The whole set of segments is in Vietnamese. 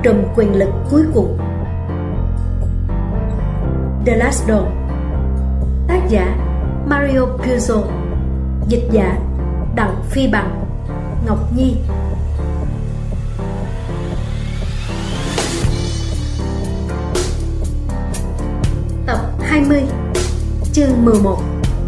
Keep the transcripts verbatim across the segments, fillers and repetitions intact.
trùm quyền lực cuối cùng. The Last Dawn. Tác giả Mario Puzo. Dịch giả Đặng Phi Bằng, Ngọc Nhi. Tập hai mươi, chương mười một.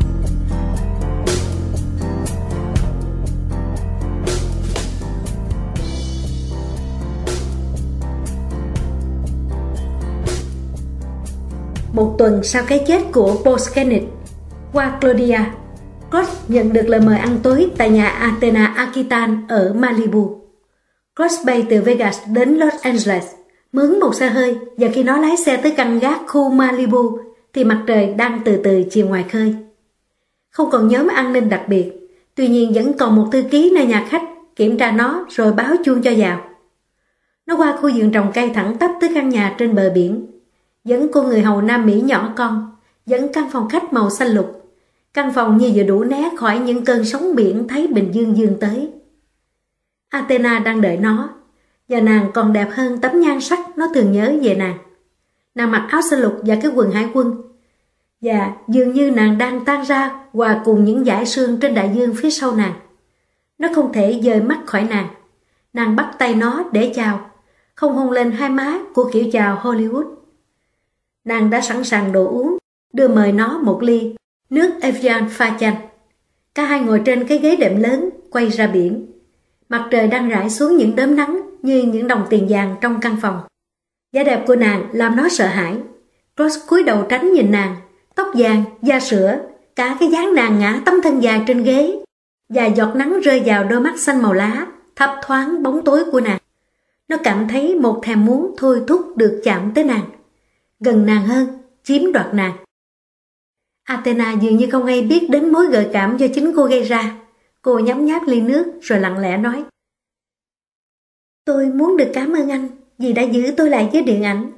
Một tuần sau cái chết của Paul Kenneth, qua Claudia, Cross nhận được lời mời ăn tối tại nhà Athena Akitan ở Malibu. Cross bay từ Vegas đến Los Angeles, mướn một xe hơi, và khi nó lái xe tới căn gác khu Malibu thì mặt trời đang từ từ chìm ngoài khơi. Không còn nhóm an ninh đặc biệt, tuy nhiên vẫn còn một thư ký nơi nhà khách kiểm tra nó rồi báo chuông cho vào. Nó qua khu vườn trồng cây thẳng tắp tới căn nhà trên bờ biển, dẫn cô người hầu Nam Mỹ nhỏ con, dẫn căn phòng khách màu xanh lục, căn phòng như vừa đủ né khỏi những cơn sóng biển Thái Bình Dương dương tới. Athena đang đợi nó, và nàng còn đẹp hơn tấm nhan sắc nó thường nhớ về nàng. Nàng mặc áo xanh lục và cái quần hải quân, và dường như nàng đang tan ra hòa cùng những dải sương trên đại dương phía sau nàng. Nó không thể dời mắt khỏi nàng. Nàng bắt tay nó để chào, không hôn lên hai má của kiểu chào Hollywood. Nàng đã sẵn sàng đồ uống, đưa mời nó một ly nước Evian pha chanh. Cả hai ngồi trên cái ghế đệm lớn, quay ra biển. Mặt trời đang rải xuống những đốm nắng như những đồng tiền vàng trong căn phòng. Vẻ đẹp của nàng làm nó sợ hãi. Cross cúi đầu tránh nhìn nàng, tóc vàng, da sữa, cả cái dáng nàng ngã tấm thân dài trên ghế, và giọt nắng rơi vào đôi mắt xanh màu lá, thấp thoáng bóng tối của nàng. Nó cảm thấy một thèm muốn thôi thúc được chạm tới nàng, gần nàng hơn, chiếm đoạt nàng. Athena dường như không hay biết đến mối gợi cảm do chính cô gây ra. Cô nhấm nháp ly nước rồi lặng lẽ nói: "Tôi muốn được cảm ơn anh vì đã giữ tôi lại với điện ảnh."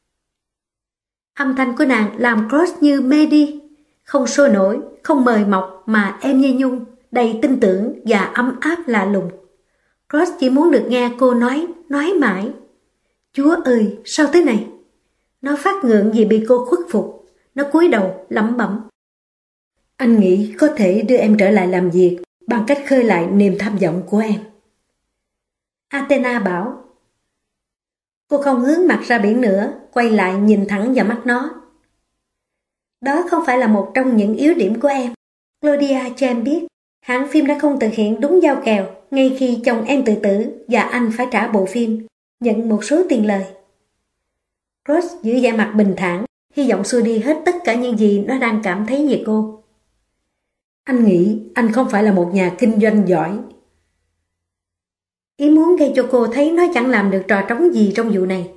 Âm thanh của nàng làm Cross như mê đi, không sôi nổi, không mời mọc mà êm như nhung, đầy tin tưởng và ấm áp lạ lùng. Cross chỉ muốn được nghe cô nói, nói mãi: "Chúa ơi, sao thế này?" Nó phát ngượng vì bị cô khuất phục. Nó cúi đầu lẩm bẩm: "Anh nghĩ có thể đưa em trở lại làm việc bằng cách khơi lại niềm tham vọng của em." Athena bảo. Cô không hướng mặt ra biển nữa, quay lại nhìn thẳng vào mắt nó. "Đó không phải là một trong những yếu điểm của em. Claudia cho em biết, hãng phim đã không thực hiện đúng giao kèo ngay khi chồng em tự tử và anh phải trả bộ phim, nhận một số tiền lời." Cross giữ vẻ mặt bình thản, hy vọng xua đi hết tất cả những gì nó đang cảm thấy về cô. "Anh nghĩ anh không phải là một nhà kinh doanh giỏi." Ý muốn gây cho cô thấy nó chẳng làm được trò trống gì trong vụ này.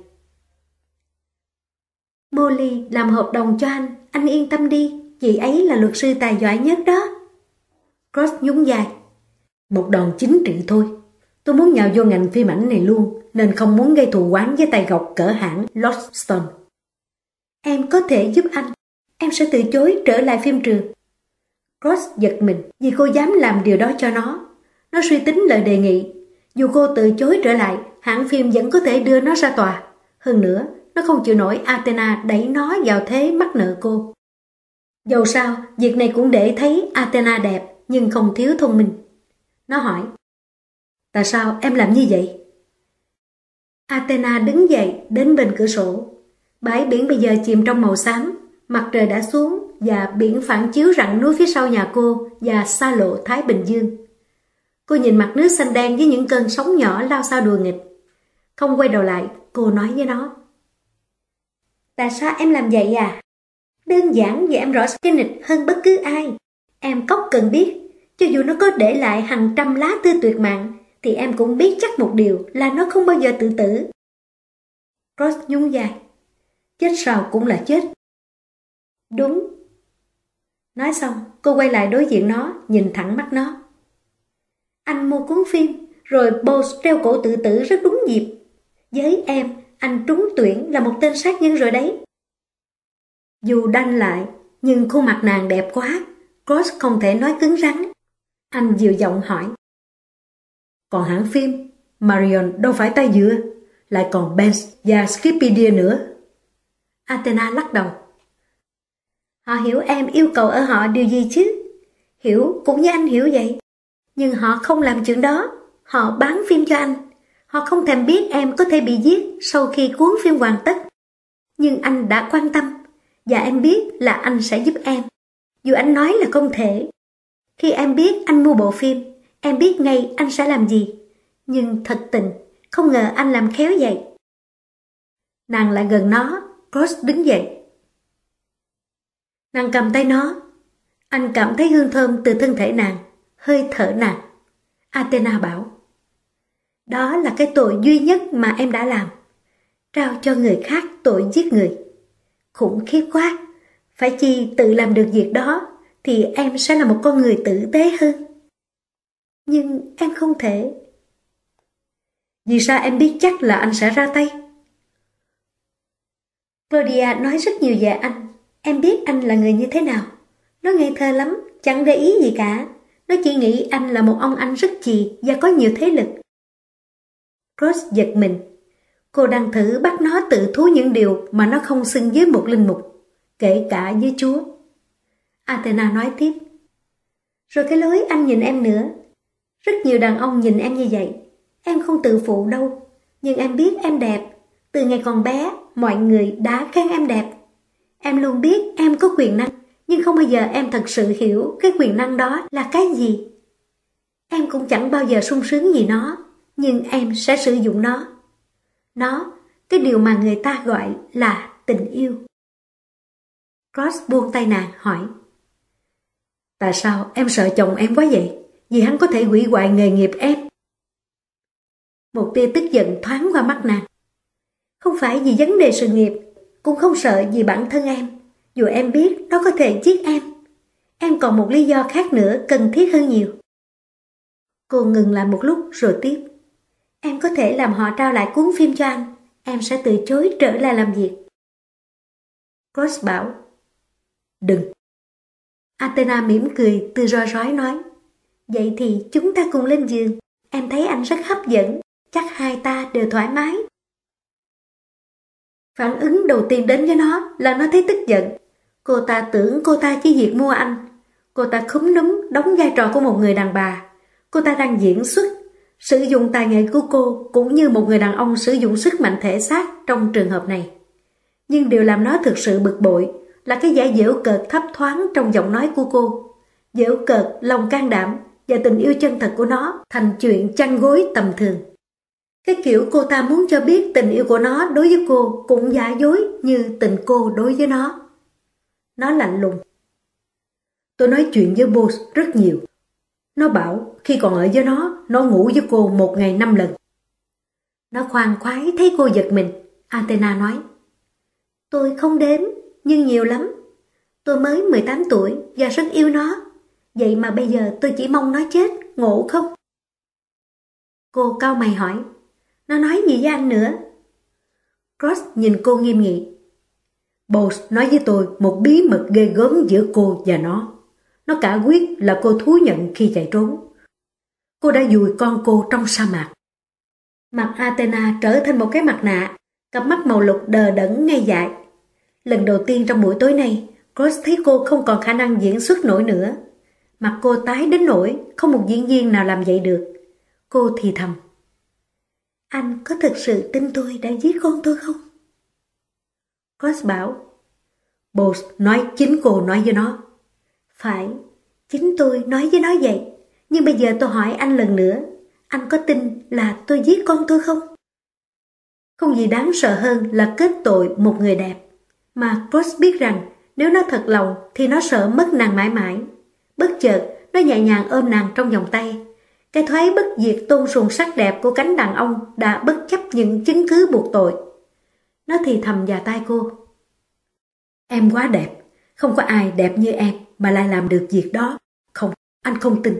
"Molly làm hợp đồng cho anh, anh yên tâm đi, chị ấy là luật sư tài giỏi nhất đó." Cross nhún vai. "Một đòn chính trị thôi. Tôi muốn nhào vô ngành phim ảnh này luôn, nên không muốn gây thù oán với tay gọc cỡ hãng Lordstone." "Em có thể giúp anh. Em sẽ từ chối trở lại phim trường." Cross giật mình vì cô dám làm điều đó cho nó. Nó suy tính lời đề nghị. Dù cô từ chối trở lại, hãng phim vẫn có thể đưa nó ra tòa. Hơn nữa, nó không chịu nổi Athena đẩy nó vào thế mắc nợ cô. Dầu sao, việc này cũng để thấy Athena đẹp nhưng không thiếu thông minh. Nó hỏi: "Tại sao em làm như vậy?" Athena đứng dậy đến bên cửa sổ. Bãi biển bây giờ chìm trong màu xám, mặt trời đã xuống và biển phản chiếu rặng núi phía sau nhà cô và xa lộ Thái Bình Dương. Cô nhìn mặt nước xanh đen với những cơn sóng nhỏ lao sao đùa nghịch. Không quay đầu lại, cô nói với nó: "Tại sao em làm vậy à? Đơn giản vì em rõ Kenneth hơn bất cứ ai. Em cóc cần biết, cho dù nó có để lại hàng trăm lá thư tuyệt mạng, thì em cũng biết chắc một điều là nó không bao giờ tự tử." Cross nhún vai. "Chết sao cũng là chết." "Đúng." Nói xong, cô quay lại đối diện nó, nhìn thẳng mắt nó. "Anh mua cuốn phim, rồi Bose treo cổ tự tử rất đúng dịp. Với em, anh trúng tuyển là một tên sát nhân rồi đấy." Dù đanh lại, nhưng khuôn mặt nàng đẹp quá, Cross không thể nói cứng rắn. Anh dịu giọng hỏi: "Còn hãng phim, Marion đâu phải tay dừa. lại còn Benz và Skipidia nữa. Athena lắc đầu. Họ hiểu em yêu cầu ở họ điều gì chứ? Hiểu cũng như anh hiểu vậy. Nhưng họ không làm chuyện đó. Họ bán phim cho anh. Họ không thèm biết em có thể bị giết sau khi cuốn phim hoàn tất. Nhưng anh đã quan tâm. Và em biết là anh sẽ giúp em. Dù anh nói là không thể. Khi em biết anh mua bộ phim, em biết ngay anh sẽ làm gì. Nhưng thật tình, không ngờ anh làm khéo vậy. Nàng lại gần nó. Cross đứng dậy. Nàng cầm tay nó. Anh cảm thấy hương thơm từ thân thể nàng, hơi thở nàng. Athena bảo. Đó là cái tội duy nhất mà em đã làm. Trao cho người khác tội giết người. Khủng khiếp quá. Phải chi tự làm được việc đó thì em sẽ là một con người tử tế hơn. Nhưng em không thể. Vì sao em biết chắc là anh sẽ ra tay? Claudia nói rất nhiều về anh. Em biết anh là người như thế nào. Nó ngây thơ lắm, chẳng để ý gì cả. Nó chỉ nghĩ anh là một ông anh rất chì và có nhiều thế lực. Cross giật mình. Cô đang thử bắt nó tự thú những điều mà nó không xưng với một linh mục, kể cả với Chúa. Athena nói tiếp. Rồi cái lối anh nhìn em nữa. Rất nhiều đàn ông nhìn em như vậy. Em không tự phụ đâu. Nhưng em biết em đẹp. Từ ngày còn bé, mọi người đã khen em đẹp. Em luôn biết em có quyền năng. Nhưng không bao giờ em thật sự hiểu cái quyền năng đó là cái gì. Em cũng chẳng bao giờ sung sướng vì nó. Nhưng em sẽ sử dụng nó. Nó, cái điều mà người ta gọi là tình yêu. Cross buông tay nàng hỏi. Tại sao em sợ chồng em quá vậy? Vì hắn có thể hủy hoại nghề nghiệp em. Một tia tức giận thoáng qua mắt nàng. Không phải vì vấn đề sự nghiệp, cũng không sợ vì bản thân em. Dù em biết nó có thể giết em. Em còn một lý do khác nữa cần thiết hơn nhiều. Cô ngừng lại một lúc rồi tiếp. Em có thể làm họ trao lại cuốn phim cho anh. Em sẽ từ chối trở lại làm việc. Cross bảo. Đừng. Athena mỉm cười từ roi rói nói. Vậy thì chúng ta cùng lên giường. Em thấy anh rất hấp dẫn. Chắc hai ta đều thoải mái. Phản ứng đầu tiên đến với nó là nó thấy tức giận. Cô ta tưởng cô ta chỉ việc mua anh. Cô ta khúm núm đóng vai trò của một người đàn bà. Cô ta đang diễn xuất. Sử dụng tài nghệ của cô cũng như một người đàn ông sử dụng sức mạnh thể xác trong trường hợp này. Nhưng điều làm nó thực sự bực bội là cái vẻ giễu cợt thấp thoáng trong giọng nói của cô. Giễu cợt, lòng can đảm và tình yêu chân thật của nó thành chuyện chăn gối tầm thường. Cái kiểu cô ta muốn cho biết tình yêu của nó đối với cô cũng giả dối như tình cô đối với nó. Nó lạnh lùng. Tôi nói chuyện với boss rất nhiều. Nó bảo khi còn ở với nó, nó ngủ với cô một ngày năm lần. Nó khoan khoái thấy cô giật mình. Athena nói. Tôi không đếm, nhưng nhiều lắm. Tôi mới mười tám tuổi và rất yêu nó. Vậy mà bây giờ tôi chỉ mong nó chết, ngộ không? Cô cau mày hỏi. Nó nói gì với anh nữa? Cross nhìn cô nghiêm nghị. Boss nói với tôi một bí mật ghê gớm giữa cô và nó. Nó cả quyết là cô thú nhận khi chạy trốn. Cô đã dùi con cô trong sa mạc. Mặt Athena trở thành một cái mặt nạ, cặp mắt màu lục đờ đẫn ngây dại. Lần đầu tiên trong buổi tối nay, Cross thấy cô không còn khả năng diễn xuất nổi nữa. Mặt cô tái đến nỗi không một diễn viên nào làm vậy được. Cô thì thầm. Anh có thực sự tin tôi đã giết con tôi không? Cross bảo. Boss nói chính cô nói với nó. Phải, chính tôi nói với nó vậy. Nhưng bây giờ tôi hỏi anh lần nữa. Anh có tin là tôi giết con tôi không? Không gì đáng sợ hơn là kết tội một người đẹp. Mà Cross biết rằng nếu nó thật lòng thì nó sợ mất nàng mãi mãi. Bất chợt, nó nhẹ nhàng ôm nàng trong vòng tay. Cái thoái bất diệt tôn sùng sắc đẹp của cánh đàn ông đã bất chấp những chứng cứ buộc tội. Nó thì thầm vào tai cô. Em quá đẹp. Không có ai đẹp như em mà lại làm được việc đó. Không, anh không tin.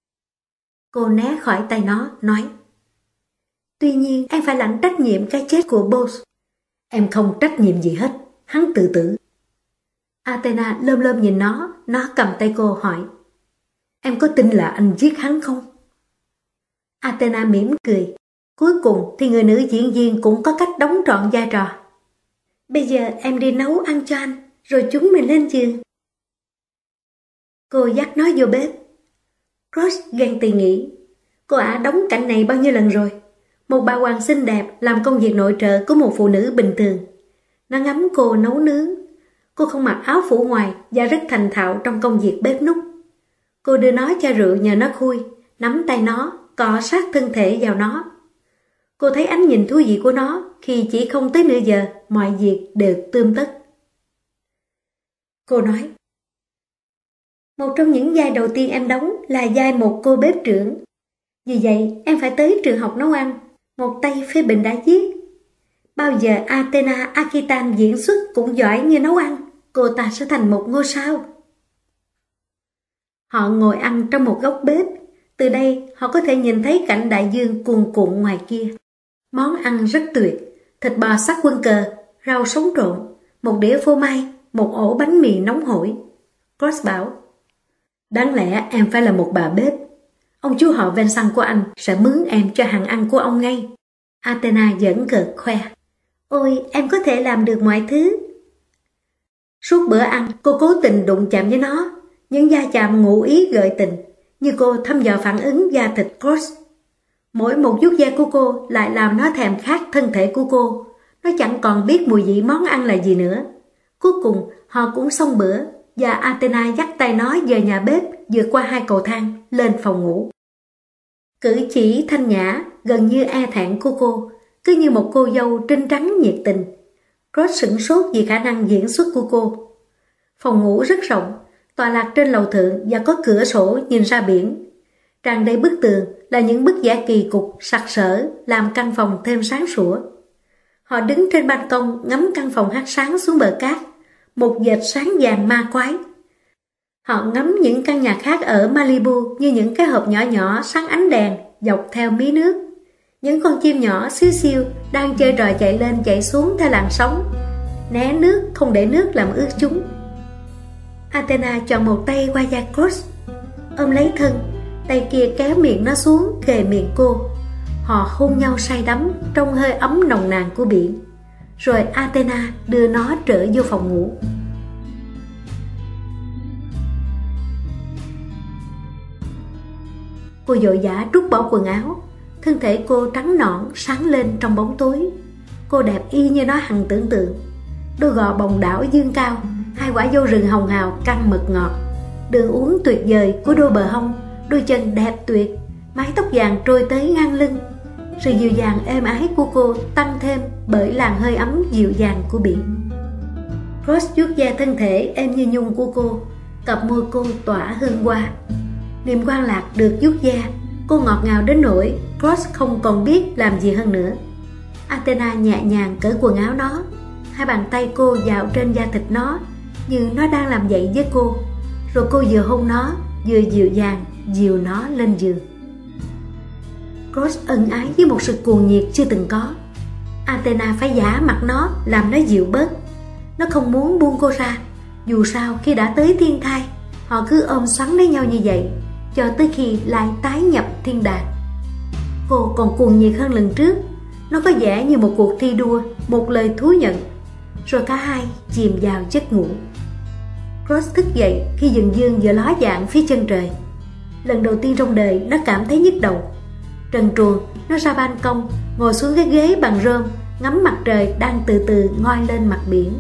Cô né khỏi tay nó, nói. Tuy nhiên em phải lãnh trách nhiệm cái chết của boss. Em không trách nhiệm gì hết. Hắn tự tử. Athena lơm lơm nhìn nó. Nó cầm tay cô hỏi. Em có tin là anh giết hắn không? Athena mỉm cười. Cuối cùng thì người nữ diễn viên cũng có cách đóng trọn vai trò. Bây giờ em đi nấu ăn cho anh, rồi chúng mình lên giường. Cô dắt nó vô bếp. Ross ghen tị nghĩ, cô ả đóng cảnh này bao nhiêu lần rồi. Một bà hoàng xinh đẹp làm công việc nội trợ của một phụ nữ bình thường. Nó ngắm cô nấu nướng. Cô không mặc áo phủ ngoài và rất thành thạo trong công việc bếp núc. Cô đưa nó cho rượu nhờ nó khui, nắm tay nó, cọ sát thân thể vào nó. Cô thấy ánh nhìn thú vị của nó khi chỉ không tới nửa giờ mọi việc đều tươm tất. Cô nói, một trong những vai đầu tiên em đóng là vai một cô bếp trưởng. Vì vậy em phải tới trường học nấu ăn, một tay phê bình đã viết. Bao giờ Athena Akitan diễn xuất cũng giỏi như nấu ăn, cô ta sẽ thành một ngôi sao. Họ ngồi ăn trong một góc bếp. Từ đây họ có thể nhìn thấy cảnh đại dương cuồn cuộn ngoài kia. Món ăn rất tuyệt, thịt bò sắc quân cờ, rau sống trộn, một đĩa phô mai, một ổ bánh mì nóng hổi. Cross bảo, đáng lẽ em phải là một bà bếp. Ông chú họ Vincent của anh sẽ mướn em cho hàng ăn của ông ngay. Athena giỡn cợt khoe, ôi em có thể làm được mọi thứ. Suốt bữa ăn cô cố tình đụng chạm với nó, những va chạm ngụ ý gợi tình, như cô thăm dò phản ứng da thịt Cross. Mỗi một vuốt ve của cô lại làm nó thèm khát thân thể của cô. Nó chẳng còn biết mùi vị món ăn là gì nữa. Cuối cùng họ cũng xong bữa và Athena dắt tay nó về nhà bếp, vượt qua hai cầu thang lên phòng ngủ. Cử chỉ thanh nhã, gần như e thẹn của cô, cứ như một cô dâu trinh trắng nhiệt tình. Cross sửng sốt vì khả năng diễn xuất của cô. Phòng ngủ rất rộng, tọa lạc trên lầu thượng và có cửa sổ nhìn ra biển. Tràn đầy bức tường là những bức vẽ kỳ cục, sặc sỡ, làm căn phòng thêm sáng sủa. Họ đứng trên ban công ngắm căn phòng hắt sáng xuống bờ cát, một vệt sáng vàng ma quái. Họ ngắm những căn nhà khác ở Malibu như những cái hộp nhỏ nhỏ sáng ánh đèn dọc theo mí nước. Những con chim nhỏ xíu xiu đang chơi trò chạy lên chạy xuống theo làn sóng, né nước không để nước làm ướt chúng. Athena chọn một tay qua vai Cross, ôm lấy thân, tay kia kéo miệng nó xuống kề miệng cô. Họ hôn nhau say đắm trong hơi ấm nồng nàn của biển. Rồi Athena đưa nó trở vô phòng ngủ. Cô vội vã trút bỏ quần áo. Thân thể cô trắng nõn sáng lên trong bóng tối. Cô đẹp y như nó hằng tưởng tượng. Đôi gò bồng đảo dương cao, hai quả dâu rừng hồng hào căng mật ngọt, đường uốn tuyệt vời của đôi bờ hông, đôi chân đẹp tuyệt, mái tóc vàng trôi tới ngang lưng. Sự dịu dàng êm ái của cô tăng thêm bởi làn hơi ấm dịu dàng của biển. Cross vuốt ve thân thể êm như nhung của cô, cặp môi cô tỏa hương hoa. Niềm quan lạc được vuốt ve, cô ngọt ngào đến nỗi Cross không còn biết làm gì hơn nữa. Athena nhẹ nhàng cởi quần áo nó, hai bàn tay cô vào trên da thịt nó như nó đang làm vậy với cô. Rồi cô vừa hôn nó, vừa dịu dàng dìu nó lên giường. Cross ân ái với một sự cuồng nhiệt chưa từng có. Athena phải giả mặt nó, làm nó dịu bớt. Nó không muốn buông cô ra. Dù sao khi đã tới thiên thai, họ cứ ôm xoắn lấy nhau như vậy cho tới khi lại tái nhập thiên đàng. Cô còn cuồng nhiệt hơn lần trước. Nó có vẻ như một cuộc thi đua, một lời thú nhận. Rồi cả hai chìm vào giấc ngủ. Cross thức dậy khi dừng dương vừa ló dạng phía chân trời. Lần đầu tiên trong đời nó cảm thấy nhức đầu. Trần truồng, nó ra ban công, ngồi xuống cái ghế bằng rơm, ngắm mặt trời đang từ từ ngoi lên mặt biển.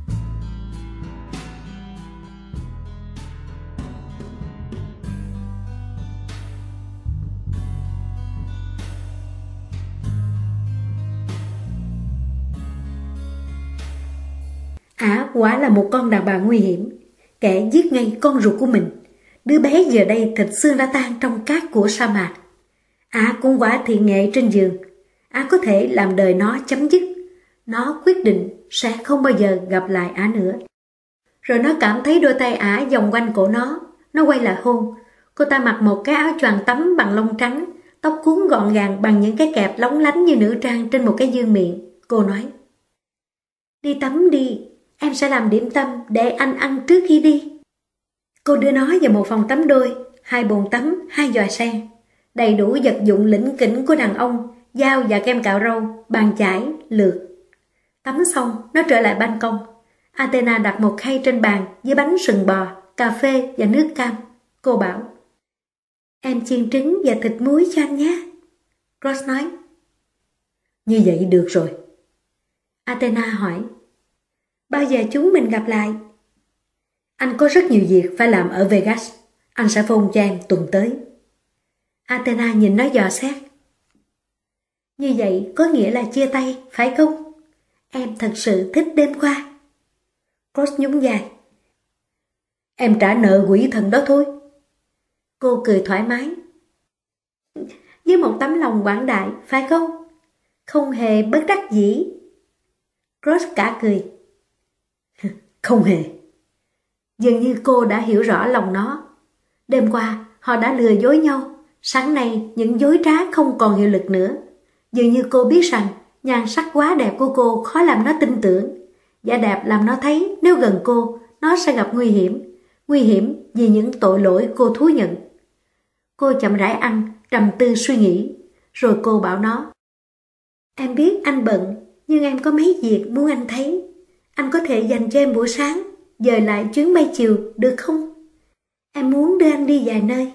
Ả quả là một con đàn bà nguy hiểm, kẻ giết ngay con ruột của mình. Đứa bé giờ đây thịt xương đã tan trong cát của sa mạc. Ả cũng quả thiện nghệ trên giường. Ả có thể làm đời nó chấm dứt. Nó quyết định sẽ không bao giờ gặp lại Ả nữa. Rồi nó cảm thấy đôi tay Ả vòng quanh cổ nó. Nó quay lại hôn. Cô ta mặc một cái áo choàng tắm bằng lông trắng, tóc cuốn gọn gàng bằng những cái kẹp lóng lánh như nữ trang trên một cái dương miệng. Cô nói, đi tắm đi, em sẽ làm điểm tâm để anh ăn trước khi đi. Cô đưa nó vào một phòng tắm đôi, hai bồn tắm, hai giò sen, đầy đủ vật dụng lỉnh kỉnh của đàn ông dao và kem cạo râu, bàn chải, lược. Tắm xong, nó trở lại ban công. Athena đặt một khay trên bàn với bánh sừng bò, cà phê và nước cam. Cô bảo, em chiên trứng và thịt muối cho anh nhé. Cross nói, như vậy được rồi. Athena hỏi, bao giờ chúng mình gặp lại? Anh có rất nhiều việc phải làm ở Vegas. Anh sẽ phone cho em tuần tới. Athena nhìn nó dò xét. Như vậy có nghĩa là chia tay, phải không? Em thật sự thích đêm qua. Cross nhún vai. Em trả nợ quỷ thần đó thôi. Cô cười thoải mái. Với một tấm lòng quảng đại, phải không? Không hề bất đắc dĩ. Cross cả cười. Không hề. Dường như cô đã hiểu rõ lòng nó. Đêm qua, họ đã lừa dối nhau. Sáng nay, những dối trá không còn hiệu lực nữa. Dường như cô biết rằng nhan sắc quá đẹp của cô khó làm nó tin tưởng. Giả đẹp làm nó thấy nếu gần cô, nó sẽ gặp nguy hiểm. Nguy hiểm vì những tội lỗi cô thú nhận. Cô chậm rãi ăn, trầm tư suy nghĩ. Rồi cô bảo nó, em biết anh bận, nhưng em có mấy việc muốn anh thấy. Anh có thể dành cho em buổi sáng, dời lại chuyến bay chiều, được không? Em muốn đưa anh đi vài nơi.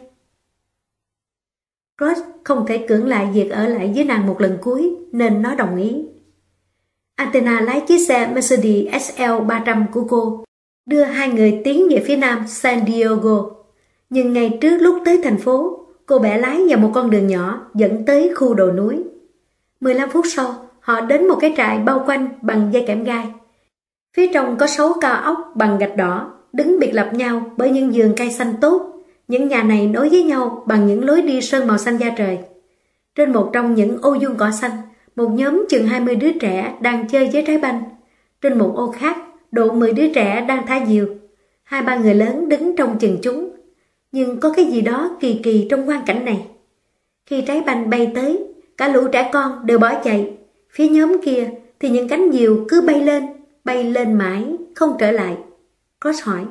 Cross không thể cưỡng lại việc ở lại với nàng một lần cuối, nên nó đồng ý. Athena lái chiếc xe Mercedes ét lờ ba trăm của cô, đưa hai người tiến về phía nam San Diego. Nhưng ngay trước lúc tới thành phố, cô bẻ lái vào một con đường nhỏ dẫn tới khu đồi núi. mười lăm phút sau, họ đến một cái trại bao quanh bằng dây kẽm gai. Phía trong có sáu cao ốc bằng gạch đỏ, đứng biệt lập nhau bởi những vườn cây xanh tốt. Những nhà này nối với nhau bằng những lối đi sơn màu xanh da trời. Trên một trong những ô vuông cỏ xanh, một nhóm chừng hai mươi đứa trẻ đang chơi với trái banh. Trên một ô khác, độ mười đứa trẻ đang thả diều. Hai ba người lớn đứng trông chừng chúng. Nhưng có cái gì đó kỳ kỳ trong quang cảnh này. Khi trái banh bay tới, cả lũ trẻ con đều bỏ chạy. Phía nhóm kia thì những cánh diều cứ bay lên, bay lên mãi, không trở lại. Cross hỏi,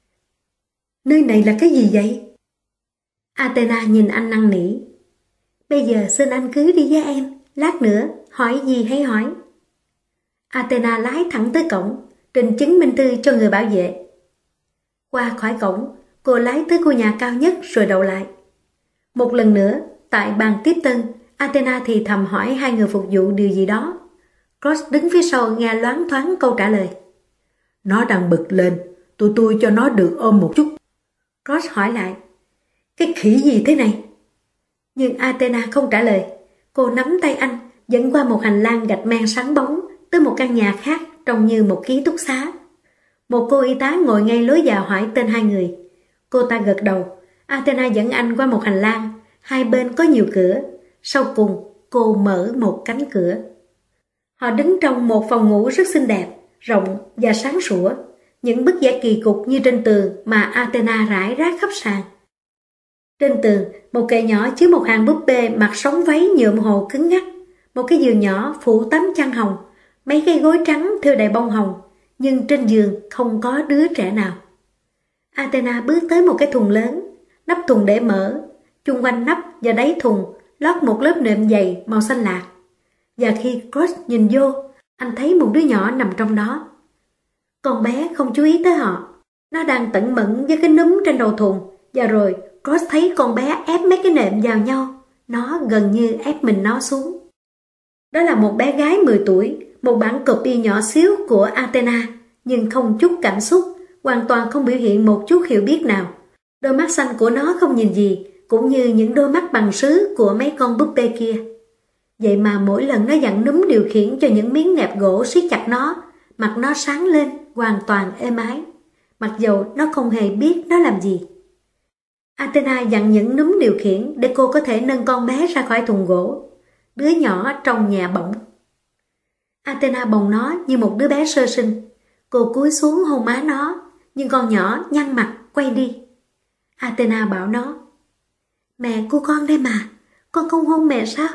nơi này là cái gì vậy? Athena nhìn anh năn nỉ. Bây giờ xin anh cứ đi với em, lát nữa hỏi gì hãy hỏi. Athena lái thẳng tới cổng, trình chứng minh thư cho người bảo vệ. Qua khỏi cổng, cô lái tới khu nhà cao nhất rồi đậu lại. Một lần nữa, tại bàn tiếp tân, Athena thì thầm hỏi hai người phục vụ điều gì đó. Cross đứng phía sau nghe loáng thoáng câu trả lời. Nó đang bực lên, tụi tôi cho nó được ôm một chút. Cross hỏi lại, cái khỉ gì thế này? Nhưng Athena không trả lời. Cô nắm tay anh, dẫn qua một hành lang gạch men sáng bóng tới một căn nhà khác trông như một ký túc xá. Một cô y tá ngồi ngay lối vào hỏi tên hai người. Cô ta gật đầu. Athena dẫn anh qua một hành lang, hai bên có nhiều cửa. Sau cùng, cô mở một cánh cửa. Họ đứng trong một phòng ngủ rất xinh đẹp, rộng và sáng sủa. Những bức vẽ kỳ cục như trên tường mà Athena rải rác khắp sàn. Trên tường, một kệ nhỏ chứa một hàng búp bê mặc sóng váy nhuộm hồ cứng ngắc. Một cái giường nhỏ phủ tấm chăn hồng, mấy cái gối trắng thêu đầy bông hồng, nhưng trên giường không có đứa trẻ nào. Athena bước tới một cái thùng lớn, nắp thùng để mở, chung quanh nắp và đáy thùng lót một lớp nệm dày màu xanh lạt. Và khi Cross nhìn vô, anh thấy một đứa nhỏ nằm trong đó. Con bé không chú ý tới họ. Nó đang tẩn mẫn với cái núm trên đầu thùng. Và rồi Cross thấy con bé ép mấy cái nệm vào nhau. Nó gần như ép mình nó xuống. Đó là một bé gái mười tuổi, một bản copy nhỏ xíu của Athena, nhưng không chút cảm xúc, hoàn toàn không biểu hiện một chút hiểu biết nào. Đôi mắt xanh của nó không nhìn gì, cũng như những đôi mắt bằng sứ của mấy con búp bê kia. Vậy mà mỗi lần nó dặn núm điều khiển cho những miếng nẹp gỗ siết chặt nó, mặt nó sáng lên, hoàn toàn êm ái, mặc dầu nó không hề biết nó làm gì. Athena dặn những núm điều khiển để cô có thể nâng con bé ra khỏi thùng gỗ. Đứa nhỏ trong nhà bỏng. Athena bồng nó như một đứa bé sơ sinh. Cô cúi xuống hôn má nó, nhưng con nhỏ nhăn mặt quay đi. Athena bảo nó, mẹ của con đây mà, con không hôn mẹ sao?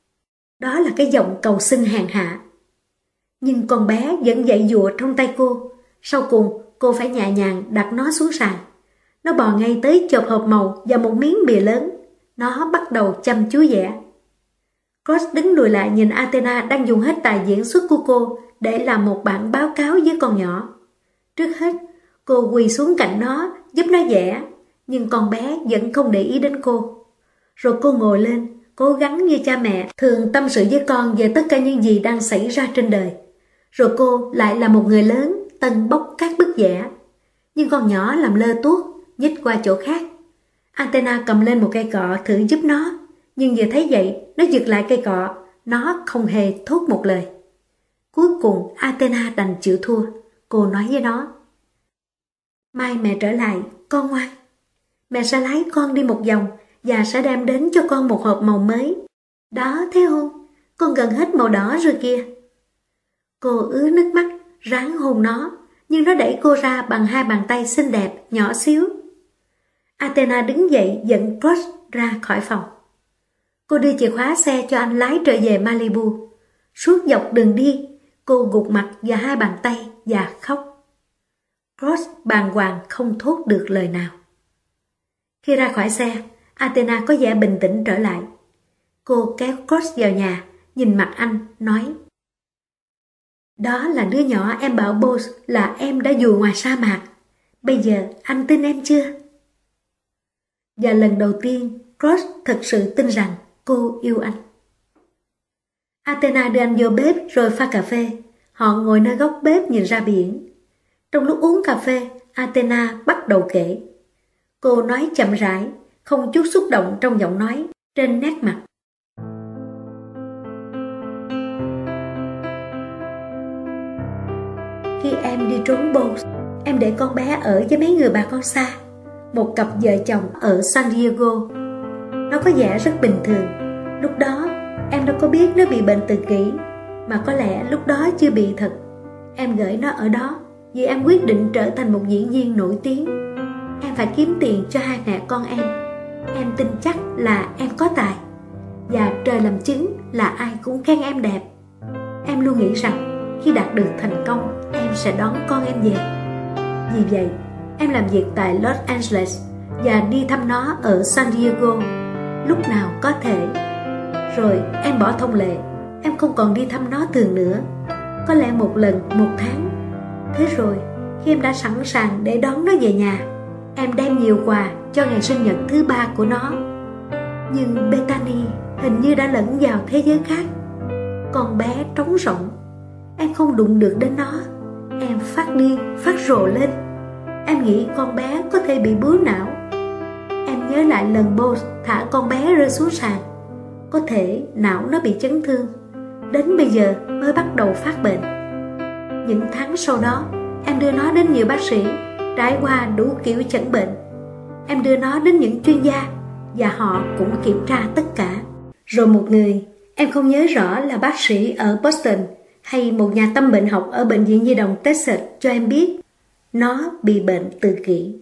Đó là cái giọng cầu xin hèn hạ. Nhưng con bé vẫn dậy dụa trong tay cô. Sau cùng cô phải nhẹ nhàng đặt nó xuống sàn. Nó bò ngay tới chộp hộp màu và một miếng bìa lớn. Nó bắt đầu chăm chú vẽ. Cross đứng lùi lại nhìn Athena đang dùng hết tài diễn xuất của cô để làm một bản báo cáo với con nhỏ. Trước hết, cô quỳ xuống cạnh nó giúp nó vẽ, nhưng con bé vẫn không để ý đến cô. Rồi cô ngồi lên, cố gắng như cha mẹ thường tâm sự với con về tất cả những gì đang xảy ra trên đời. Rồi cô lại là một người lớn tân bốc các bức vẽ. Nhưng con nhỏ làm lơ tuốt, nhích qua chỗ khác. Athena cầm lên một cây cọ thử giúp nó, nhưng vừa thấy vậy, nó giật lại cây cọ, nó không hề thốt một lời. Cuối cùng Athena đành chịu thua. Cô nói với nó: "Mai mẹ trở lại, con ngoan. Mẹ sẽ lái con đi một vòng và sẽ đem đến cho con một hộp màu mới. Đó, thấy không? Con gần hết màu đỏ rồi kìa." Cô ứa nước mắt, ráng hôn nó, nhưng nó đẩy cô ra bằng hai bàn tay xinh đẹp, nhỏ xíu. Athena đứng dậy dẫn Cross ra khỏi phòng. Cô đưa chìa khóa xe cho anh lái trở về Malibu. Suốt dọc đường đi, cô gục mặt vào hai bàn tay và khóc. Cross bàng hoàng không thốt được lời nào. Khi ra khỏi xe, Athena có vẻ bình tĩnh trở lại. Cô kéo Cross vào nhà, nhìn mặt anh, nói: "Đó là đứa nhỏ em bảo Bose là em đã dùi ngoài sa mạc. Bây giờ anh tin em chưa?" Và lần đầu tiên, Cross thật sự tin rằng cô yêu anh. Athena đưa anh vô bếp rồi pha cà phê. Họ ngồi nơi góc bếp nhìn ra biển. Trong lúc uống cà phê, Athena bắt đầu kể. Cô nói chậm rãi, không chút xúc động trong giọng nói, trên nét mặt. Khi em đi trốn Bose, em để con bé ở với mấy người bà con xa, một cặp vợ chồng ở San Diego. Nó có vẻ rất bình thường. Lúc đó em đâu có biết nó bị bệnh tự kỷ, mà có lẽ lúc đó chưa bị thật. Em gửi nó ở đó vì em quyết định trở thành một diễn viên nổi tiếng. Em phải kiếm tiền cho hai mẹ con em. Em tin chắc là em có tài, và trời làm chứng là ai cũng khen em đẹp. Em luôn nghĩ rằng khi đạt được thành công, em sẽ đón con em về. Vì vậy, em làm việc tại Los Angeles và đi thăm nó ở San Diego lúc nào có thể. Rồi em bỏ thông lệ, em không còn đi thăm nó thường nữa, có lẽ một lần một tháng. Thế rồi, khi em đã sẵn sàng để đón nó về nhà, em đem nhiều quà cho ngày sinh nhật thứ ba của nó. Nhưng Bethany hình như đã lẫn vào thế giới khác. Con bé trống rỗng. Em không đụng được đến nó. Em phát điên, phát rồ lên. Em nghĩ con bé có thể bị bướu não. Em nhớ lại lần Bose thả con bé rơi xuống sàn. Có thể não nó bị chấn thương, đến bây giờ mới bắt đầu phát bệnh. Những tháng sau đó, em đưa nó đến nhiều bác sĩ, trải qua đủ kiểu chẩn bệnh. Em đưa nó đến những chuyên gia, và họ cũng kiểm tra tất cả. Rồi một người, em không nhớ rõ là bác sĩ ở Boston hay một nhà tâm bệnh học ở bệnh viện Nhi đồng Texas, cho em biết nó bị bệnh tự kỷ.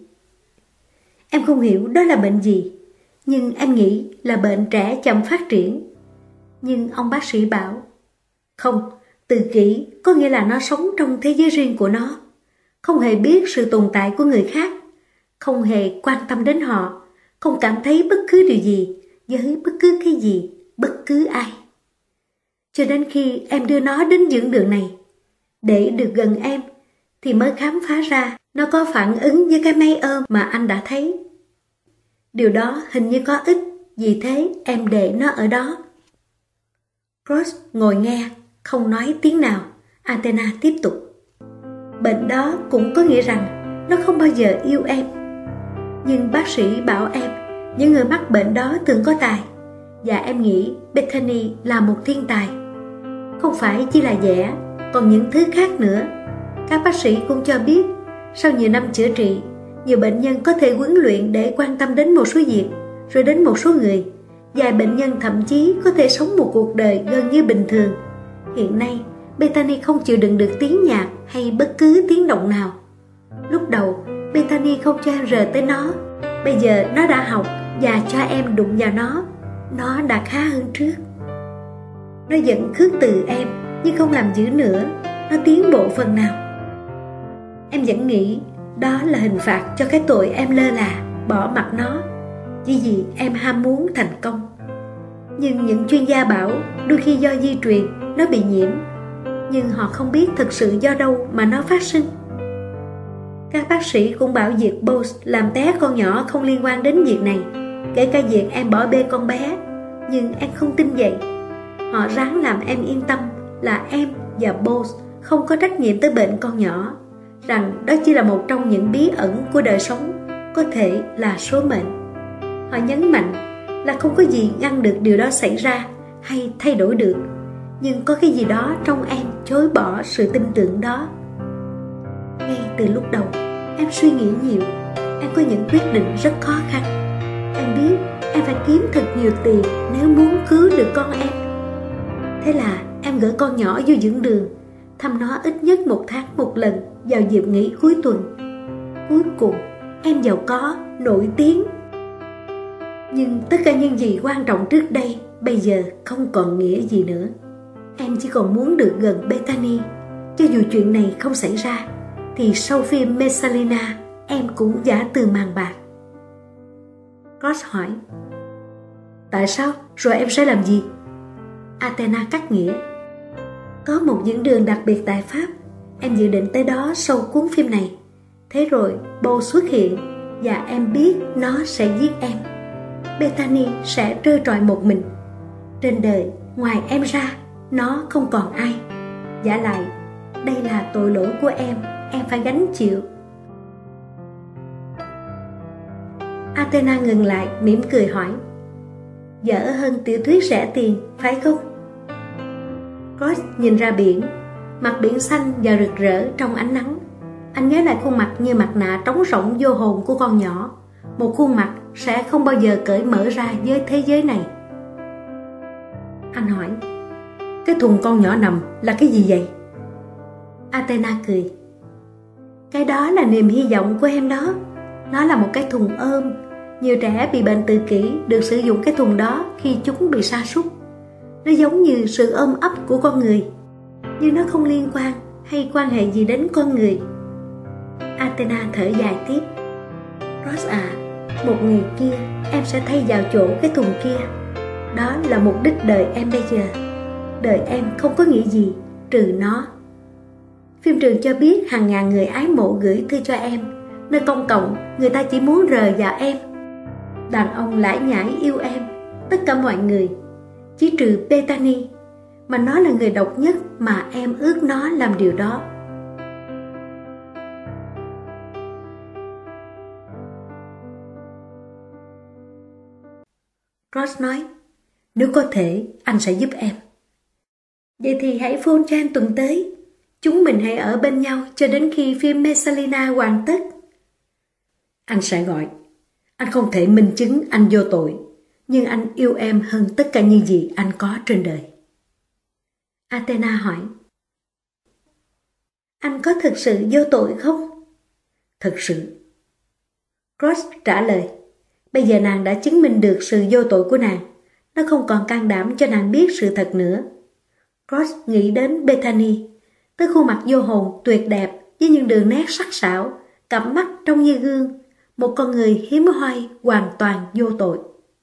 Em không hiểu đó là bệnh gì, nhưng em nghĩ là bệnh trẻ chậm phát triển. Nhưng ông bác sĩ bảo, không, tự kỷ có nghĩa là nó sống trong thế giới riêng của nó, không hề biết sự tồn tại của người khác, không hề quan tâm đến họ, không cảm thấy bất cứ điều gì với bất cứ cái gì, bất cứ ai. Cho đến khi em đưa nó đến dưỡng đường này, để được gần em, thì mới khám phá ra nó có phản ứng với cái máy ôm mà anh đã thấy. Điều đó hình như có ích, vì thế em để nó ở đó. Cross ngồi nghe, không nói tiếng nào. Athena tiếp tục. Bệnh đó cũng có nghĩa rằng nó không bao giờ yêu em. Nhưng bác sĩ bảo em, những người mắc bệnh đó thường có tài, và em nghĩ Bethany là một thiên tài. Không phải chỉ là vẽ, còn những thứ khác nữa. Các bác sĩ cũng cho biết, sau nhiều năm chữa trị, nhiều bệnh nhân có thể huấn luyện để quan tâm đến một số việc, rồi đến một số người. Vài bệnh nhân thậm chí có thể sống một cuộc đời gần như bình thường. Hiện nay, Bethany không chịu đựng được tiếng nhạc hay bất cứ tiếng động nào. Lúc đầu, Bethany không cho em rời tới nó. Bây giờ nó đã học và cho em đụng vào nó. Nó đã khá hơn trước. Nó vẫn khước từ em, nhưng không làm dữ nữa. Nó tiến bộ phần nào. Em vẫn nghĩ đó là hình phạt cho cái tội em lơ là, bỏ mặc nó, chỉ vì em ham muốn thành công. Nhưng những chuyên gia bảo đôi khi do di truyền nó bị nhiễm, nhưng họ không biết thực sự do đâu mà nó phát sinh. Các bác sĩ cũng bảo việc Bose làm té con nhỏ không liên quan đến việc này, kể cả việc em bỏ bê con bé, nhưng em không tin vậy. Họ ráng làm em yên tâm là em và Bose không có trách nhiệm tới bệnh con nhỏ, rằng đó chỉ là một trong những bí ẩn của đời sống, có thể là số mệnh. Họ nhấn mạnh là không có gì ngăn được điều đó xảy ra hay thay đổi được, nhưng có cái gì đó trong em chối bỏ sự tin tưởng đó. Ngay từ lúc đầu, em suy nghĩ nhiều, em có những quyết định rất khó khăn. Em biết em phải kiếm thật nhiều tiền nếu muốn cứu được con em. Thế là em gửi con nhỏ vô dưỡng đường, thăm nó ít nhất một tháng một lần vào dịp nghỉ cuối tuần. Cuối cùng, em giàu có, nổi tiếng. Nhưng tất cả những gì quan trọng trước đây bây giờ không còn nghĩa gì nữa. Em chỉ còn muốn được gần Bethany. Cho dù chuyện này không xảy ra, thì sau phim Messalina em cũng giả từ màn bạc. Cross hỏi: tại sao? Rồi em sẽ làm gì? Athena cắt nghĩa: có một dưỡng đường đặc biệt tại Pháp. Em dự định tới đó sau cuốn phim này. Thế rồi Bo xuất hiện, và em biết nó sẽ giết em. Bethany sẽ trơ trọi một mình. Trên đời, ngoài em ra, nó không còn ai. Vả lại, đây là tội lỗi của em, em phải gánh chịu. Athena ngừng lại, mỉm cười hỏi: dở hơn tiểu thuyết rẻ tiền, phải không? Cross nhìn ra biển, mặt biển xanh và rực rỡ trong ánh nắng. Anh nhớ lại khuôn mặt như mặt nạ trống rỗng vô hồn của con nhỏ, một khuôn mặt sẽ không bao giờ cởi mở ra với thế giới này. Anh hỏi: cái thùng con nhỏ nằm là cái gì vậy? Athena cười: cái đó là niềm hy vọng của em đó. Nó là một cái thùng ôm. Nhiều trẻ bị bệnh tự kỷ được sử dụng cái thùng đó khi chúng bị sa sút. Nó giống như sự ôm ấp của con người, nhưng nó không liên quan hay quan hệ gì đến con người. Athena thở dài tiếp: Ross à, một ngày kia em sẽ thay vào chỗ cái thùng kia. Đó là mục đích đời em bây giờ. Đời em không có nghĩa gì trừ nó. Phim trường cho biết hàng ngàn người ái mộ gửi thư cho em. Nơi công cộng, người ta chỉ muốn rờ vào em. Đàn ông lải nhải yêu em, tất cả mọi người, chỉ trừ Bethany, mà nó là người độc nhất mà em ước nó làm điều đó. Ross nói: nếu có thể, anh sẽ giúp em. Vậy thì hãy phone cho em tuần tới. Chúng mình hãy ở bên nhau cho đến khi phim Messalina hoàn tất. Anh sẽ gọi. Anh không thể minh chứng anh vô tội, nhưng anh yêu em hơn tất cả những gì anh có trên đời. Athena hỏi: anh có thực sự vô tội không? Thực sự. Cross trả lời. Bây giờ nàng đã chứng minh được sự vô tội của nàng. Nó không còn can đảm cho nàng biết sự thật nữa. Cross nghĩ đến Bethany, tới khuôn mặt vô hồn tuyệt đẹp với những đường nét sắc sảo, cặp mắt trông như gương, một con người hiếm hoi hoàn toàn vô tội.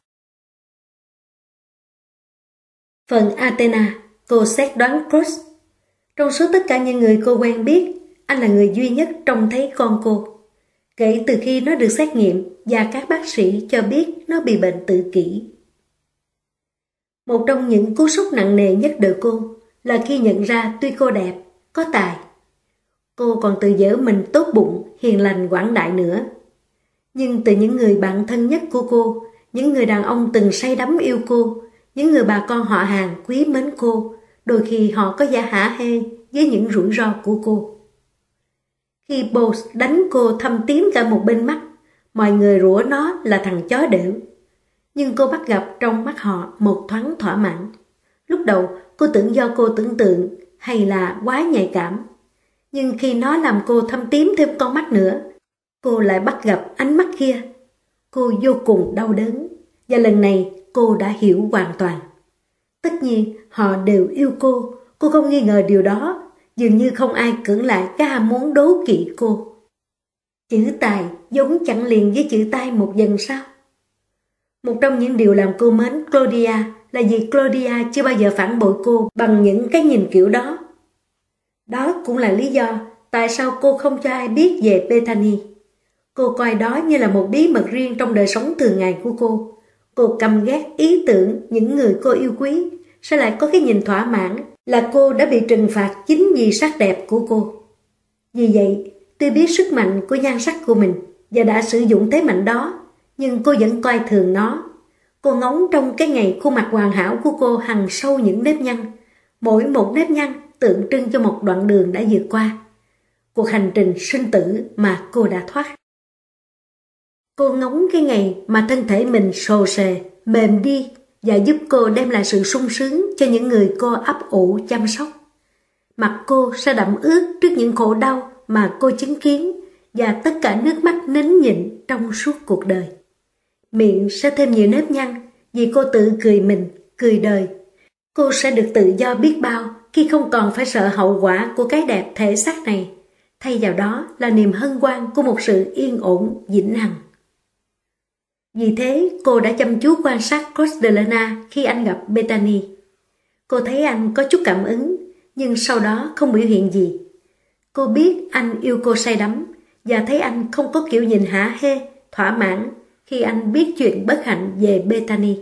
Phần Athena, cô xét đoán Cross. Trong số tất cả những người cô quen biết, anh là người duy nhất trông thấy con cô. Kể từ khi nó được xét nghiệm và các bác sĩ cho biết nó bị bệnh tự kỷ. Một trong những cú sốc nặng nề nhất đời cô là khi nhận ra tuy cô đẹp, có tài, cô còn tự giở mình tốt bụng, hiền lành quảng đại nữa. Nhưng từ những người bạn thân nhất của cô, những người đàn ông từng say đắm yêu cô, những người bà con họ hàng quý mến cô, đôi khi họ có giả hả hê với những rủi ro của cô. Khi Bose đánh cô thâm tím cả một bên mắt, mọi người rủa nó là thằng chó đểu. Nhưng cô bắt gặp trong mắt họ một thoáng thỏa mãn. Lúc đầu cô tưởng do cô tưởng tượng hay là quá nhạy cảm. Nhưng khi nó làm cô thâm tím thêm con mắt nữa, cô lại bắt gặp ánh mắt kia. Cô vô cùng đau đớn, và lần này cô đã hiểu hoàn toàn. Tất nhiên họ đều yêu cô, cô không nghi ngờ điều đó. Dường như không ai cưỡng lại cái ham muốn đố kỵ cô. Chữ tài giống chẳng liền với chữ tai một dần sao? Một trong những điều làm cô mến Claudia là vì Claudia chưa bao giờ phản bội cô bằng những cái nhìn kiểu đó. Đó cũng là lý do tại sao cô không cho ai biết về Bethany. Cô coi đó như là một bí mật riêng trong đời sống thường ngày của cô. Cô căm ghét ý tưởng những người cô yêu quý sẽ lại có cái nhìn thỏa mãn là cô đã bị trừng phạt chính vì sắc đẹp của cô. Vì vậy, tuy biết sức mạnh của nhan sắc của mình và đã sử dụng thế mạnh đó, nhưng cô vẫn coi thường nó. Cô ngóng trong cái ngày khuôn mặt hoàn hảo của cô hằn sâu những nếp nhăn. Mỗi một nếp nhăn tượng trưng cho một đoạn đường đã vượt qua. Cuộc hành trình sinh tử mà cô đã thoát. Cô ngóng cái ngày mà thân thể mình xồ xề, mềm đi và giúp cô đem lại sự sung sướng cho những người cô ấp ủ chăm sóc. Mặt cô sẽ đẫm ướt trước những khổ đau mà cô chứng kiến và tất cả nước mắt nín nhịn trong suốt cuộc đời. Miệng sẽ thêm nhiều nếp nhăn vì cô tự cười mình, cười đời. Cô sẽ được tự do biết bao khi không còn phải sợ hậu quả của cái đẹp thể xác này. Thay vào đó là niềm hân hoan của một sự yên ổn vĩnh hằng. Vì thế cô đã chăm chú quan sát Coach Delana khi anh gặp Bethany. Cô thấy anh có chút cảm ứng, nhưng sau đó không biểu hiện gì. Cô biết anh yêu cô say đắm và thấy anh không có kiểu nhìn hả hê, thỏa mãn khi anh biết chuyện bất hạnh về Bethany.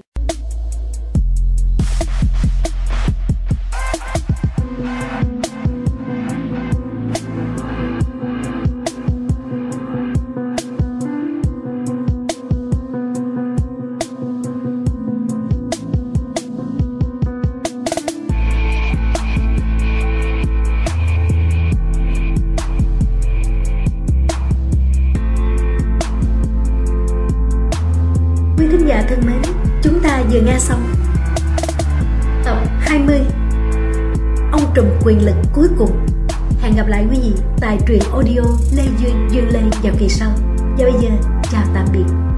Thân mến, chúng ta vừa nghe xong tập hai mươi Ông trùm quyền lực cuối cùng. Hẹn gặp lại quý vị tại truyện audio Lê Duyên Dương Lê vào kỳ sau. Và bây giờ, chào tạm biệt.